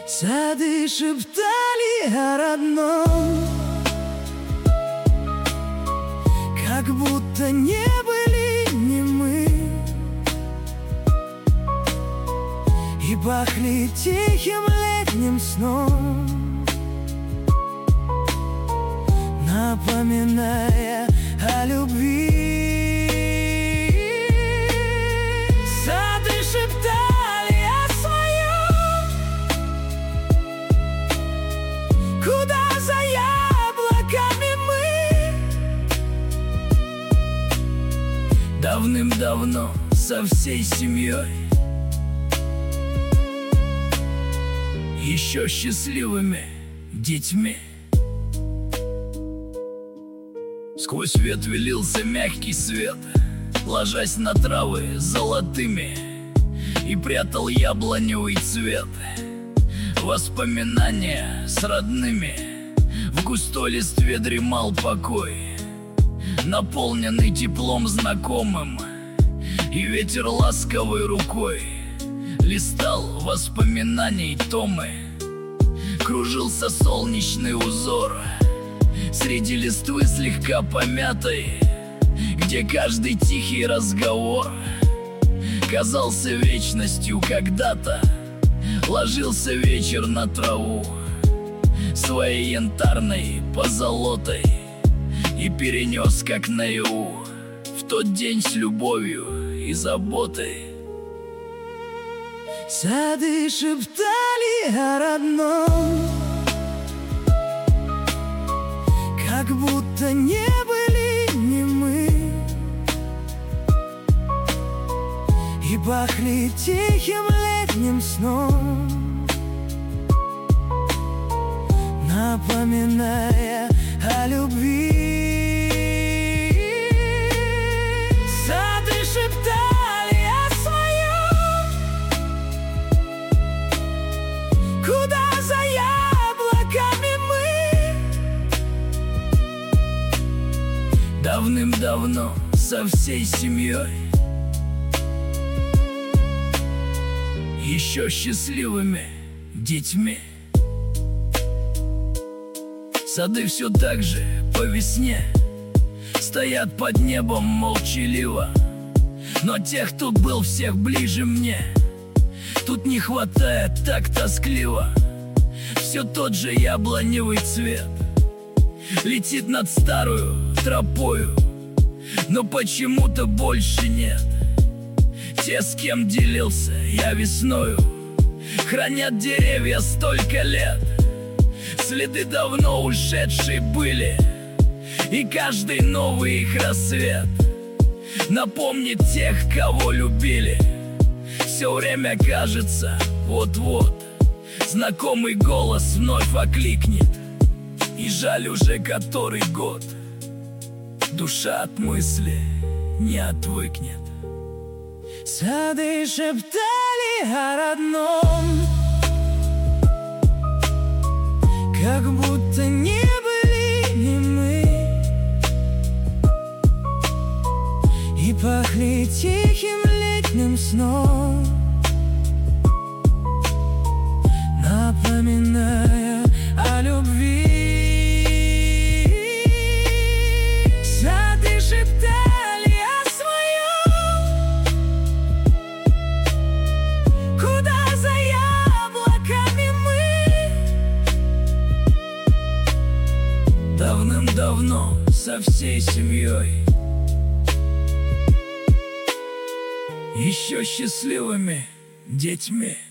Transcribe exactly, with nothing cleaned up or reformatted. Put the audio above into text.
Сады шептали о родном, как будто не были немы, и пахли тихим летним сном, напоминая о любви. Сады шептали о своем, куда за яблоками мы давным-давно со всей семьей, еще счастливыми детьми. Сквозь ветви лился мягкий свет, ложась на травы золотыми, и прятал яблоневый цвет воспоминания с родными. В густой листве дремал покой, наполненный теплом знакомым, и ветер ласковой рукой листал воспоминаний томы. Кружился солнечный узор среди листвы слегка помятой, где каждый тихий разговор казался вечностью когда-то. Ложился вечер на траву своей янтарной позолотой и перенес, как наяву, в тот день с любовью и заботой. Сады шептали о родном, как будто не были немы, и пахли тихим летним сном, напоминая о любви. Сады шептали о своем, куда за яблоками мы давным-давно со всей семьей, еще счастливыми детьми. Сады все так же по весне стоят под небом молчаливо, но тех, кто был всех ближе мне, тут не хватает так тоскливо. Все тот же яблоневый цвет летит над старую тропою, но почему-то больше нет. Те, с кем делился я весною, хранят деревья столько лет. Следы давно ушедшие были, и каждый новый их рассвет напомнит тех, кого любили. Все время кажется, вот-вот знакомый голос вновь окликнет, и жаль уже который год душа от мысли не отвыкнет. Сады шептали о родном, как будто не были немы, и пахли тихим летним сном, напоминая о любви. Сады шептали о своем, куда за яблоками мы давным-давно со всей семьей, еще счастливыми детьми.